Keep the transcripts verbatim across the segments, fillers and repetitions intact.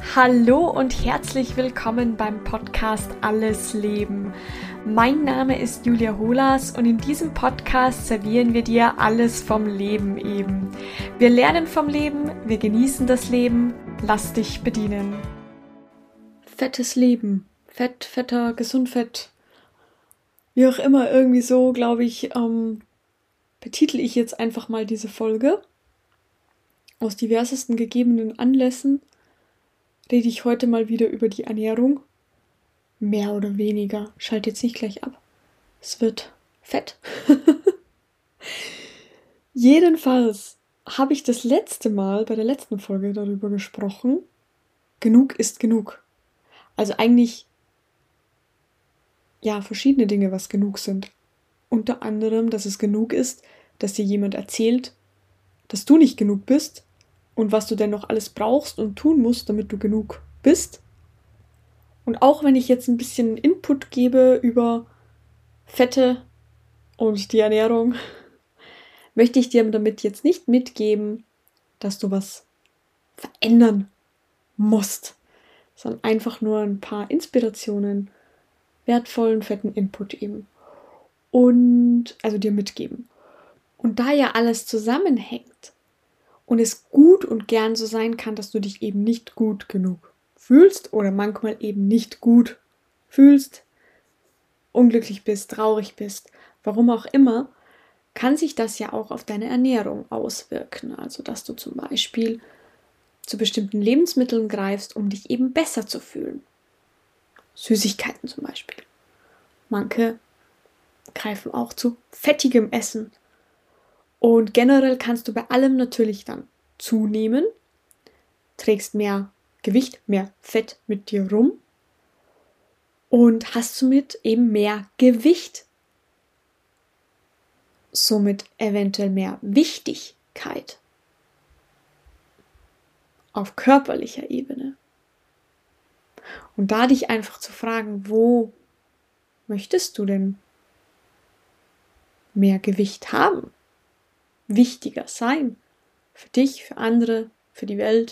Hallo und herzlich willkommen beim Podcast Alles Leben. Mein Name ist Julia Holas und in diesem Podcast servieren wir dir alles vom Leben eben. Wir lernen vom Leben, wir genießen das Leben, lass dich bedienen. Fettes Leben, fett, fetter, gesund, fett, wie auch immer, irgendwie so, glaube ich, ähm, betitel ich jetzt einfach mal diese Folge. Aus diversesten gegebenen Anlässen rede ich heute mal wieder über die Ernährung. Mehr oder weniger. Schalt jetzt nicht gleich ab. Es wird fett. Jedenfalls habe ich das letzte Mal bei der letzten Folge darüber gesprochen. Genug ist genug. Also eigentlich ja verschiedene Dinge, was genug sind. Unter anderem, dass es genug ist, dass dir jemand erzählt, dass du nicht genug bist und was du denn noch alles brauchst und tun musst, damit du genug bist. Und auch wenn ich jetzt ein bisschen Input gebe über Fette und die Ernährung, möchte ich dir damit jetzt nicht mitgeben, dass du was verändern musst, sondern einfach nur ein paar Inspirationen, wertvollen, fetten Input eben und also dir mitgeben. Und da ja alles zusammenhängt und es gut und gern so sein kann, dass du dich eben nicht gut genug fühlst oder manchmal eben nicht gut fühlst, unglücklich bist, traurig bist, warum auch immer, kann sich das ja auch auf deine Ernährung auswirken. Also, dass du zum Beispiel zu bestimmten Lebensmitteln greifst, um dich eben besser zu fühlen. Süßigkeiten zum Beispiel. Manche greifen auch zu fettigem Essen. Und generell kannst du bei allem natürlich dann zunehmen, trägst mehr Gewicht, mehr Fett mit dir rum und hast somit eben mehr Gewicht. Somit eventuell mehr Wichtigkeit auf körperlicher Ebene. Und da dich einfach zu fragen, wo möchtest du denn mehr Gewicht haben? Wichtiger sein? Für dich, für andere, für die Welt?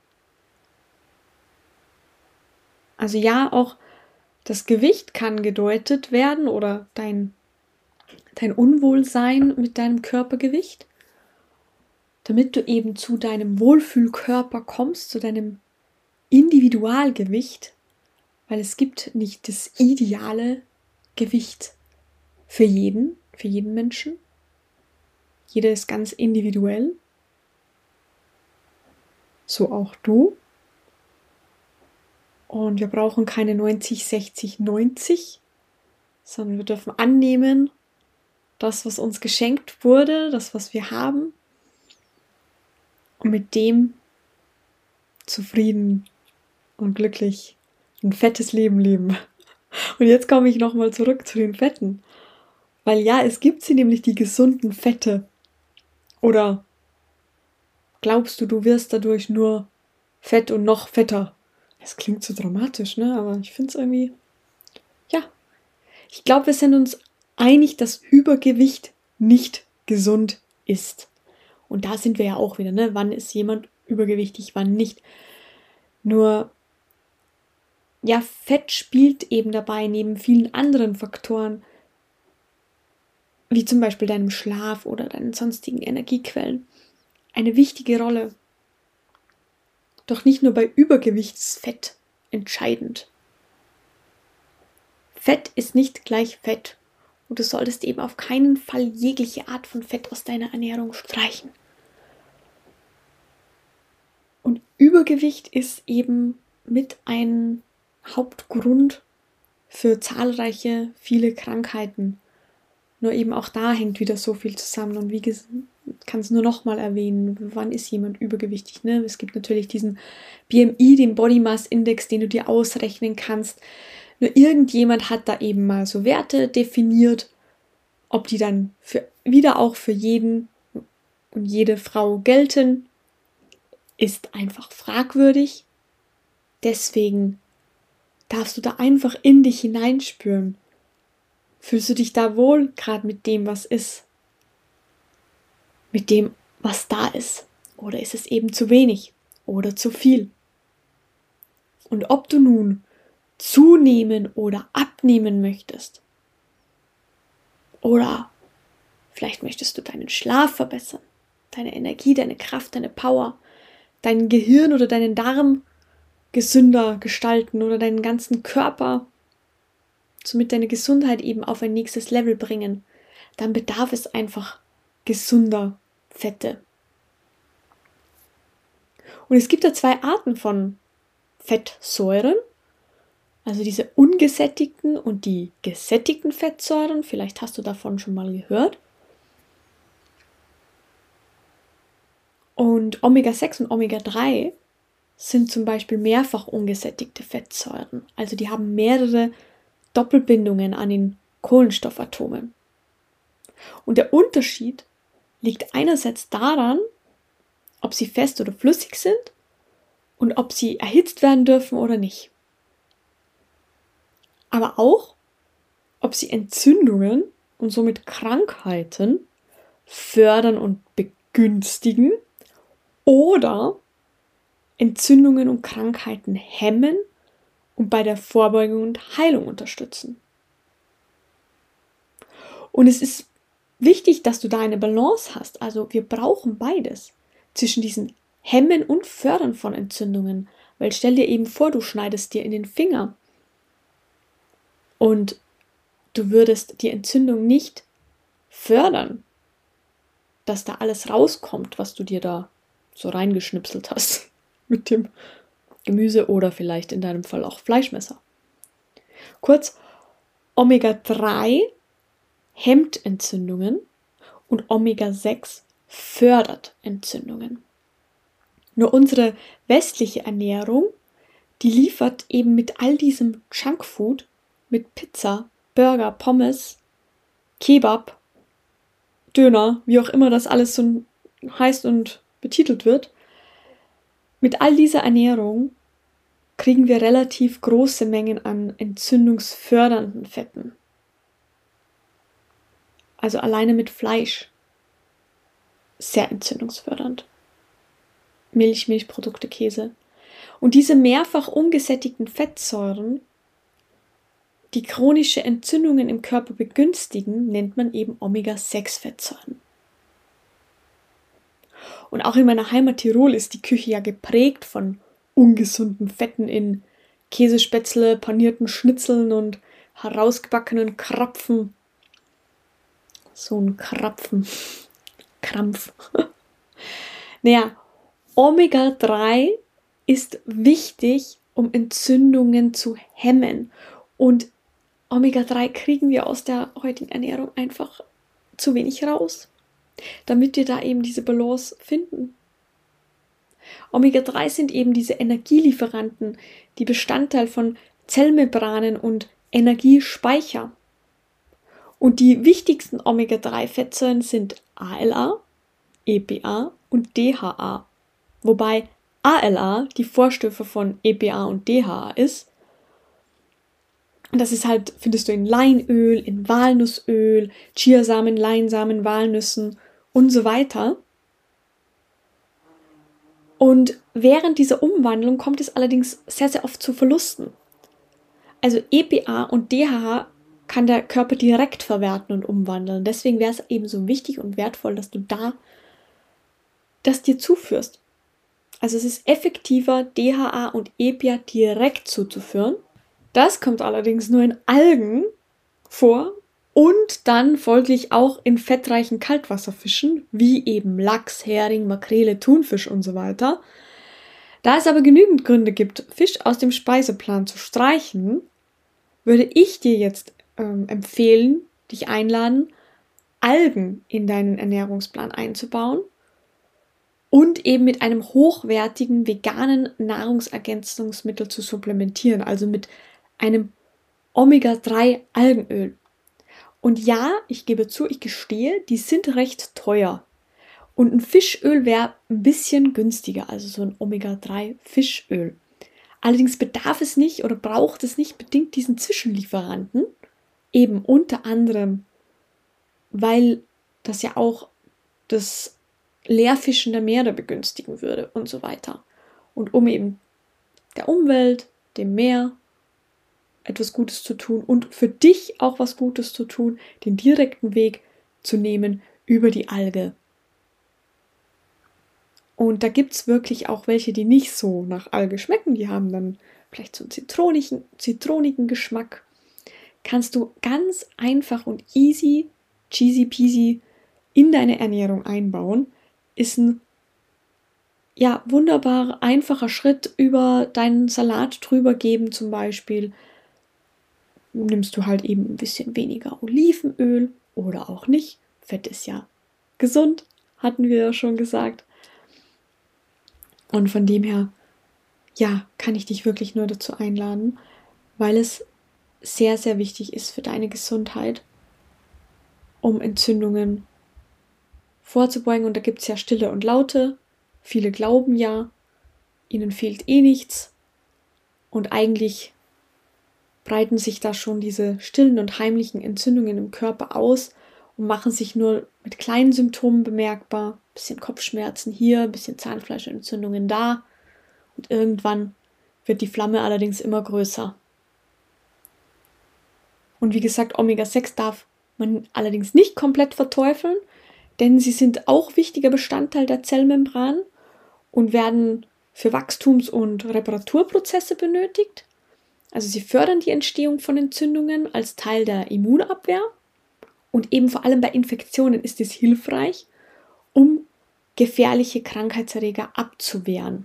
Also ja, auch das Gewicht kann gedeutet werden oder dein, dein Unwohlsein mit deinem Körpergewicht, damit du eben zu deinem Wohlfühlkörper kommst, zu deinem Individualgewicht, weil es gibt nicht das ideale Gewicht für jeden, für jeden Menschen. Jeder ist ganz individuell. So auch du. Und wir brauchen keine neunzig, sechzig, neunzig, sondern wir dürfen annehmen, das, was uns geschenkt wurde, das, was wir haben, und mit dem zufrieden und glücklich ein fettes Leben leben. Und jetzt komme ich nochmal zurück zu den Fetten. Weil ja, es gibt sie nämlich, die gesunden Fette. Oder glaubst du, du wirst dadurch nur fett und noch fetter? Das klingt so dramatisch, ne? Aber ich finde es irgendwie, ja. Ich glaube, wir sind uns einig, dass Übergewicht nicht gesund ist. Und da sind wir ja auch wieder, ne? Wann ist jemand übergewichtig, wann nicht? Nur, ja, Fett spielt eben dabei neben vielen anderen Faktoren, wie zum Beispiel deinem Schlaf oder deinen sonstigen Energiequellen, eine wichtige Rolle. Doch nicht nur bei Übergewicht ist Fett entscheidend. Fett ist nicht gleich Fett und du solltest eben auf keinen Fall jegliche Art von Fett aus deiner Ernährung streichen. Und Übergewicht ist eben mit ein Hauptgrund für zahlreiche, viele Krankheiten. Nur eben auch da hängt wieder so viel zusammen. Und wie gesagt, kann es nur noch mal erwähnen, wann ist jemand übergewichtig? Ne? Es gibt natürlich diesen B M I, den Body Mass Index, den du dir ausrechnen kannst. Nur irgendjemand hat da eben mal so Werte definiert, ob die dann für, wieder auch für jeden und jede Frau gelten, ist einfach fragwürdig. Deswegen darfst du da einfach in dich hineinspüren. Fühlst du dich da wohl, gerade mit dem, was ist? Mit dem, was da ist? Oder ist es eben zu wenig oder zu viel? Und ob du nun zunehmen oder abnehmen möchtest, oder vielleicht möchtest du deinen Schlaf verbessern, deine Energie, deine Kraft, deine Power, dein Gehirn oder deinen Darm gesünder gestalten oder deinen ganzen Körper, somit deine Gesundheit eben auf ein nächstes Level bringen, dann bedarf es einfach gesunder Fette. Und es gibt da zwei Arten von Fettsäuren, also diese ungesättigten und die gesättigten Fettsäuren. Vielleicht hast du davon schon mal gehört. Und Omega sechs und Omega drei sind zum Beispiel mehrfach ungesättigte Fettsäuren. Also die haben mehrere Doppelbindungen an den Kohlenstoffatomen. Und der Unterschied liegt einerseits daran, ob sie fest oder flüssig sind und ob sie erhitzt werden dürfen oder nicht. Aber auch, ob sie Entzündungen und somit Krankheiten fördern und begünstigen oder Entzündungen und Krankheiten hemmen und bei der Vorbeugung und Heilung unterstützen. Und es ist wichtig, dass du da eine Balance hast. Also wir brauchen beides zwischen diesen Hemmen und Fördern von Entzündungen. Weil stell dir eben vor, du schneidest dir in den Finger und du würdest die Entzündung nicht fördern, dass da alles rauskommt, was du dir da so reingeschnipselt hast mit dem Gemüse oder vielleicht in deinem Fall auch Fleischmesser. Kurz, Omega drei hemmt Entzündungen und Omega sechs fördert Entzündungen. Nur unsere westliche Ernährung, die liefert eben mit all diesem Junkfood, mit Pizza, Burger, Pommes, Kebab, Döner, wie auch immer das alles so heißt und betitelt wird, mit all dieser Ernährung kriegen wir relativ große Mengen an entzündungsfördernden Fetten. Also alleine mit Fleisch. Sehr entzündungsfördernd. Milch, Milchprodukte, Käse. Und diese mehrfach ungesättigten Fettsäuren, die chronische Entzündungen im Körper begünstigen, nennt man eben Omega sechs Fettsäuren. Und auch in meiner Heimat Tirol ist die Küche ja geprägt von ungesunden Fetten in Käsespätzle, panierten Schnitzeln und herausgebackenen Krapfen. So ein Krapfen. Krampf. Naja, Omega drei ist wichtig, um Entzündungen zu hemmen. Und Omega drei kriegen wir aus der heutigen Ernährung einfach zu wenig raus, damit wir da eben diese Balance finden. Omega drei sind eben diese Energielieferanten, die Bestandteil von Zellmembranen und Energiespeicher. Und die wichtigsten Omega drei Fettsäuren sind A L A, E P A und D H A. Wobei A L A die Vorstufe von E P A und D H A ist. Und das ist halt, findest du in Leinöl, in Walnussöl, Chiasamen, Leinsamen, Walnüssen und so weiter. Und während dieser Umwandlung kommt es allerdings sehr, sehr oft zu Verlusten. Also E P A und D H A kann der Körper direkt verwerten und umwandeln. Deswegen wäre es eben so wichtig und wertvoll, dass du da das dir zuführst. Also es ist effektiver, D H A und E P A direkt zuzuführen. Das kommt allerdings nur in Algen vor und dann folglich auch in fettreichen Kaltwasserfischen, wie eben Lachs, Hering, Makrele, Thunfisch und so weiter. Da es aber genügend Gründe gibt, Fisch aus dem Speiseplan zu streichen, würde ich dir jetzt ähm, empfehlen, dich einladen, Algen in deinen Ernährungsplan einzubauen und eben mit einem hochwertigen veganen Nahrungsergänzungsmittel zu supplementieren, also mit einem Omega drei Algenöl. Und ja, ich gebe zu, ich gestehe, die sind recht teuer. Und ein Fischöl wäre ein bisschen günstiger, also so ein Omega drei Fischöl. Allerdings bedarf es nicht oder braucht es nicht bedingt diesen Zwischenlieferanten, eben unter anderem, weil das ja auch das Leerfischen der Meere begünstigen würde und so weiter. Und um eben der Umwelt, dem Meer etwas Gutes zu tun und für dich auch was Gutes zu tun, den direkten Weg zu nehmen über die Alge. Und da gibt es wirklich auch welche, die nicht so nach Alge schmecken, die haben dann vielleicht so einen zitronigen, zitronigen Geschmack. Kannst du ganz einfach und easy, cheesy peasy in deine Ernährung einbauen, ist ein ja, wunderbar einfacher Schritt über deinen Salat drüber geben zum Beispiel. Nimmst du halt eben ein bisschen weniger Olivenöl oder auch nicht. Fett ist ja gesund, hatten wir ja schon gesagt. Und von dem her, ja, kann ich dich wirklich nur dazu einladen, weil es sehr, sehr wichtig ist für deine Gesundheit, um Entzündungen vorzubeugen. Und da gibt es ja stille und laute. Viele glauben ja, ihnen fehlt eh nichts. Und eigentlich breiten sich da schon diese stillen und heimlichen Entzündungen im Körper aus und machen sich nur mit kleinen Symptomen bemerkbar. Ein bisschen Kopfschmerzen hier, ein bisschen Zahnfleischentzündungen da. Und irgendwann wird die Flamme allerdings immer größer. Und wie gesagt, Omega sechs darf man allerdings nicht komplett verteufeln, denn sie sind auch wichtiger Bestandteil der Zellmembran und werden für Wachstums- und Reparaturprozesse benötigt. Also sie fördern die Entstehung von Entzündungen als Teil der Immunabwehr und eben vor allem bei Infektionen ist es hilfreich, um gefährliche Krankheitserreger abzuwehren.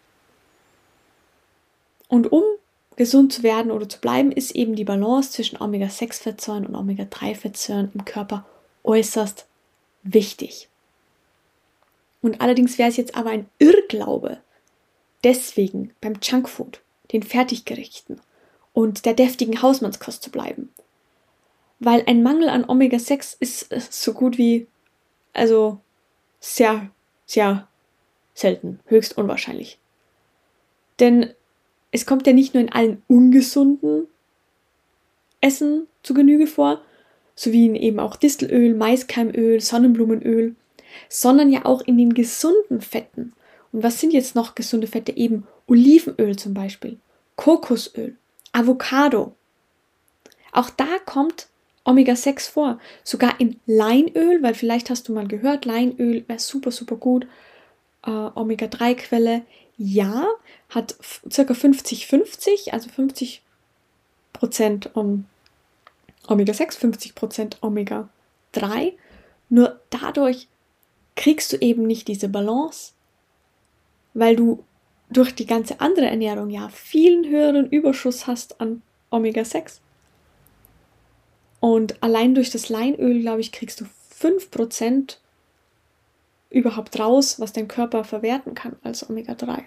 Und um gesund zu werden oder zu bleiben, ist eben die Balance zwischen Omega sechs Fettsäuren und Omega drei Fettsäuren im Körper äußerst wichtig. Und allerdings wäre es jetzt aber ein Irrglaube, deswegen beim Junkfood, den Fertiggerichten und der deftigen Hausmannskost zu bleiben. Weil ein Mangel an Omega sechs ist so gut wie, also sehr, sehr selten, höchst unwahrscheinlich. Denn es kommt ja nicht nur in allen ungesunden Essen zu Genüge vor, sowie in eben auch Distelöl, Maiskeimöl, Sonnenblumenöl, sondern ja auch in den gesunden Fetten. Und was sind jetzt noch gesunde Fette? Eben Olivenöl zum Beispiel, Kokosöl, Avocado. Auch da kommt Omega sechs vor, sogar in Leinöl, weil vielleicht hast du mal gehört, Leinöl wäre super, super gut, äh, Omega drei Quelle, ja, hat f- circa fünfzig fünfzig, also fünfzig Prozent um, Omega sechs, fünfzig Prozent Omega drei, nur dadurch kriegst du eben nicht diese Balance, weil du durch die ganze andere Ernährung ja vielen höheren Überschuss hast an Omega sechs. Und allein durch das Leinöl, glaube ich, kriegst du fünf Prozent überhaupt raus, was dein Körper verwerten kann als Omega drei.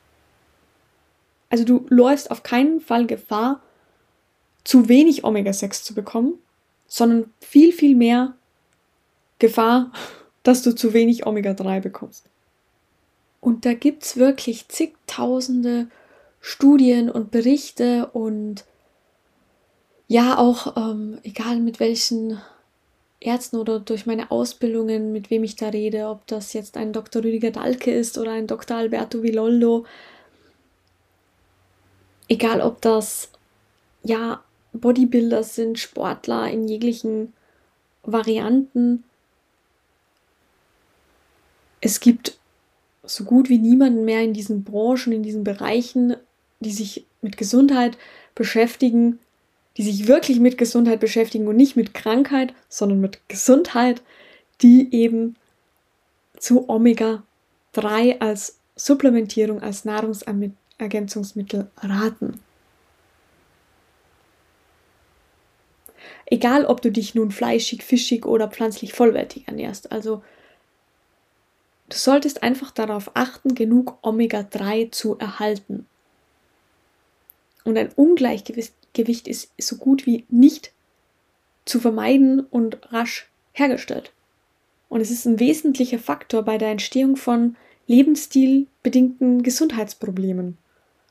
Also du läufst auf keinen Fall Gefahr, zu wenig Omega sechs zu bekommen, sondern viel, viel mehr Gefahr, dass du zu wenig Omega drei bekommst. Und da gibt es wirklich zigtausende Studien und Berichte und ja auch, ähm, egal mit welchen Ärzten oder durch meine Ausbildungen, mit wem ich da rede, ob das jetzt ein Doktor Rüdiger Dahlke ist oder ein Doktor Alberto Villoldo, egal ob das ja Bodybuilder sind, Sportler in jeglichen Varianten. Es gibt so gut wie niemanden mehr in diesen Branchen, in diesen Bereichen, die sich mit Gesundheit beschäftigen, die sich wirklich mit Gesundheit beschäftigen und nicht mit Krankheit, sondern mit Gesundheit, die eben zu Omega drei als Supplementierung, als Nahrungsergänzungsmittel raten. Egal, ob du dich nun fleischig, fischig oder pflanzlich vollwertig ernährst. Also du solltest einfach darauf achten, genug Omega drei zu erhalten. Und ein Ungleichgewicht ist so gut wie nicht zu vermeiden und rasch hergestellt. Und es ist ein wesentlicher Faktor bei der Entstehung von lebensstilbedingten Gesundheitsproblemen.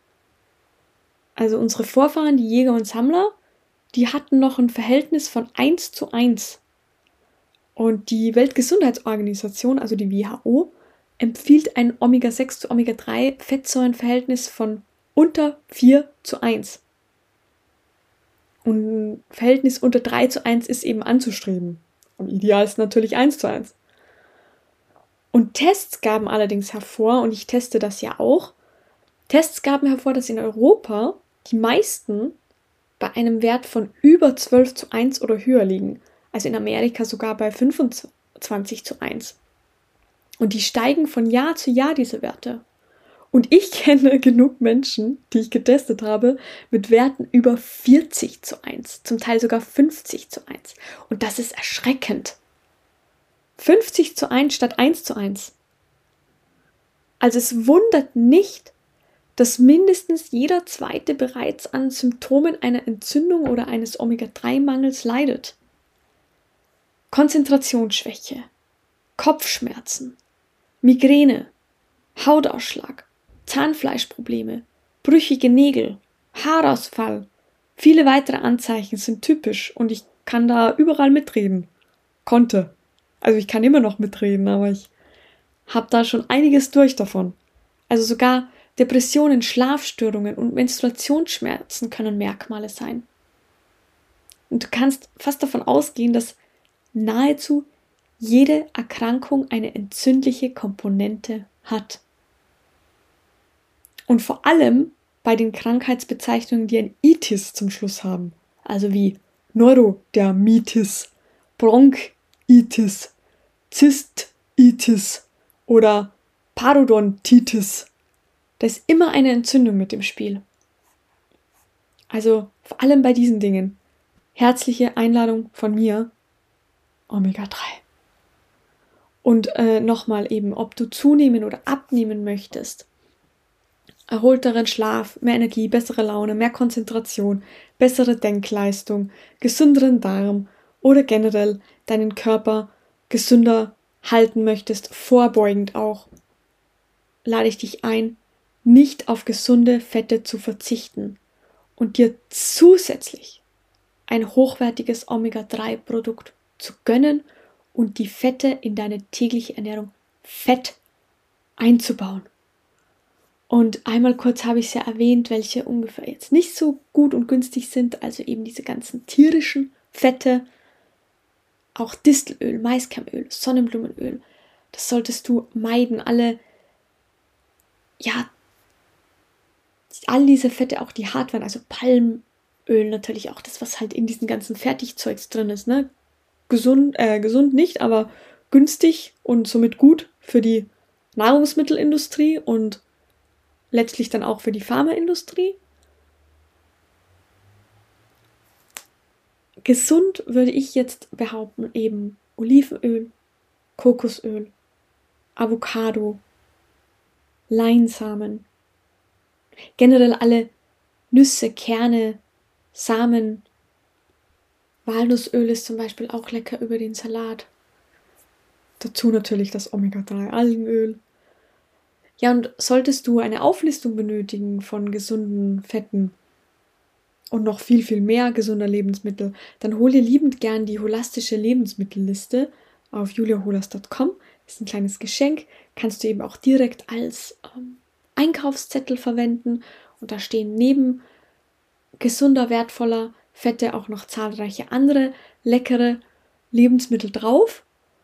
Also unsere Vorfahren, die Jäger und Sammler, die hatten noch ein Verhältnis von eins zu eins. Und die Weltgesundheitsorganisation, also die W H O, empfiehlt ein Omega sechs zu Omega drei Fettsäurenverhältnis von unter vier zu eins. Und ein Verhältnis unter drei zu eins ist eben anzustreben. Am idealsten natürlich eins zu eins. Und Tests gaben allerdings hervor, und ich teste das ja auch, Tests gaben hervor, dass in Europa die meisten bei einem Wert von über zwölf zu eins oder höher liegen. Also in Amerika sogar bei fünfundzwanzig zu eins. Und die steigen von Jahr zu Jahr, diese Werte. Und ich kenne genug Menschen, die ich getestet habe, mit Werten über vierzig zu eins, zum Teil sogar fünfzig zu eins. Und das ist erschreckend. fünfzig zu eins statt eins zu eins. Also es wundert nicht, dass mindestens jeder Zweite bereits an Symptomen einer Entzündung oder eines Omega drei Mangels leidet. Konzentrationsschwäche, Kopfschmerzen, Migräne, Hautausschlag, Zahnfleischprobleme, brüchige Nägel, Haarausfall. Viele weitere Anzeichen sind typisch und ich kann da überall mitreden. Konnte. Also ich kann immer noch mitreden, aber ich habe da schon einiges durch davon. Also sogar Depressionen, Schlafstörungen und Menstruationsschmerzen können Merkmale sein. Und du kannst fast davon ausgehen, dass nahezu jede Erkrankung eine entzündliche Komponente hat. Und vor allem bei den Krankheitsbezeichnungen, die ein Itis zum Schluss haben, also wie Neurodermitis, Bronchitis, Zystitis oder Parodontitis. Da ist immer eine Entzündung mit im Spiel. Also vor allem bei diesen Dingen. Herzliche Einladung von mir, Omega drei. Und äh, nochmal eben, ob du zunehmen oder abnehmen möchtest, erholteren Schlaf, mehr Energie, bessere Laune, mehr Konzentration, bessere Denkleistung, gesünderen Darm oder generell deinen Körper gesünder halten möchtest, vorbeugend auch, lade ich dich ein, nicht auf gesunde Fette zu verzichten und dir zusätzlich ein hochwertiges Omega drei Produkt zu gönnen und die Fette in deine tägliche Ernährung fett einzubauen. Und einmal kurz habe ich es ja erwähnt, welche ungefähr jetzt nicht so gut und günstig sind, also eben diese ganzen tierischen Fette, auch Distelöl, Maiskernöl, Sonnenblumenöl. Das solltest du meiden, alle, ja, all diese Fette, auch die Hartwein, also Palmöl natürlich auch, das, was halt in diesen ganzen Fertigzeugs drin ist, ne? Gesund, äh, gesund nicht, aber günstig und somit gut für die Nahrungsmittelindustrie und letztlich dann auch für die Pharmaindustrie. Gesund würde ich jetzt behaupten, eben Olivenöl, Kokosöl, Avocado, Leinsamen, generell alle Nüsse, Kerne, Samen. Walnussöl ist zum Beispiel auch lecker über den Salat. Dazu natürlich das Omega drei Algenöl. Ja, und solltest du eine Auflistung benötigen von gesunden Fetten und noch viel, viel mehr gesunder Lebensmittel, dann hol dir liebend gern die holistische Lebensmittelliste auf julia holas punkt com. Das ist ein kleines Geschenk, kannst du eben auch direkt als ähm, Einkaufszettel verwenden und da stehen neben gesunder, wertvoller Fette auch noch zahlreiche andere leckere Lebensmittel drauf.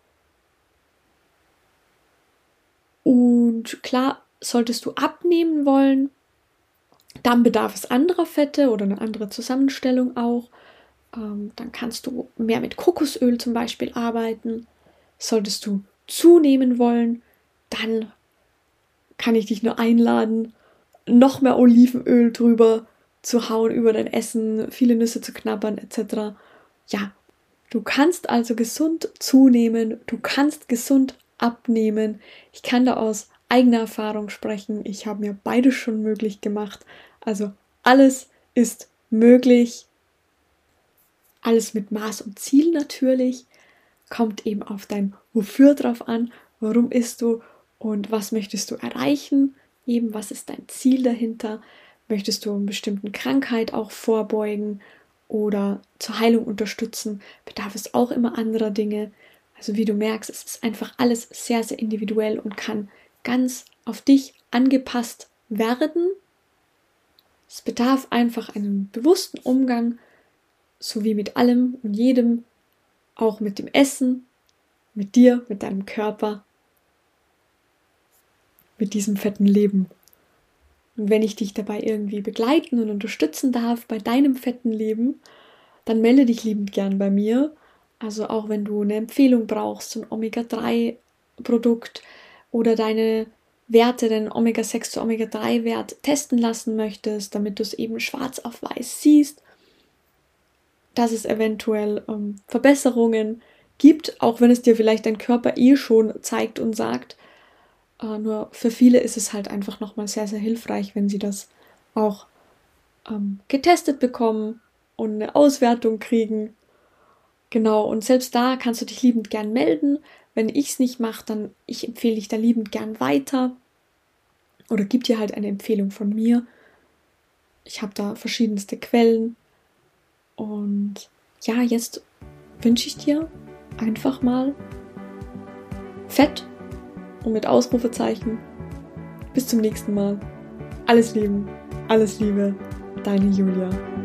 Und klar, solltest du abnehmen wollen, dann bedarf es anderer Fette oder eine andere Zusammenstellung auch. Ähm, dann kannst du mehr mit Kokosöl zum Beispiel arbeiten. Solltest du zunehmen wollen, dann kann ich dich nur einladen, noch mehr Olivenöl drüber zu hauen über dein Essen, viele Nüsse zu knabbern et cetera. Ja, du kannst also gesund zunehmen, du kannst gesund abnehmen. Ich kann da aus eigener Erfahrung sprechen. Ich habe mir beides schon möglich gemacht. Also alles ist möglich. Alles mit Maß und Ziel natürlich. Kommt eben auf dein Wofür drauf an. Warum isst du und was möchtest du erreichen? Eben, was ist dein Ziel dahinter? Möchtest du einer bestimmten Krankheit auch vorbeugen oder zur Heilung unterstützen? Bedarf es auch immer anderer Dinge? Also wie du merkst, es ist einfach alles sehr, sehr individuell und kann ganz auf dich angepasst werden. Es bedarf einfach einen bewussten Umgang, so wie mit allem und jedem, auch mit dem Essen, mit dir, mit deinem Körper, mit diesem fetten Leben. Und wenn ich dich dabei irgendwie begleiten und unterstützen darf bei deinem fetten Leben, dann melde dich liebend gern bei mir. Also auch wenn du eine Empfehlung brauchst, so ein Omega drei Produkt oder deine Werte, den Omega sechs zu Omega drei Wert testen lassen möchtest, damit du es eben schwarz auf weiß siehst, dass es eventuell ähm, Verbesserungen gibt, auch wenn es dir vielleicht dein Körper eh schon zeigt und sagt. Äh, nur für viele ist es halt einfach nochmal sehr, sehr hilfreich, wenn sie das auch ähm, getestet bekommen und eine Auswertung kriegen. Genau, und selbst da kannst du dich liebend gern melden. Wenn ich es nicht mache, dann ich empfehle dich da liebend gern weiter. Oder gib dir halt eine Empfehlung von mir. Ich habe da verschiedenste Quellen. Und ja, jetzt wünsche ich dir einfach mal Fett und mit Ausrufezeichen. Bis zum nächsten Mal. Alles Liebe, alles Liebe, deine Julia.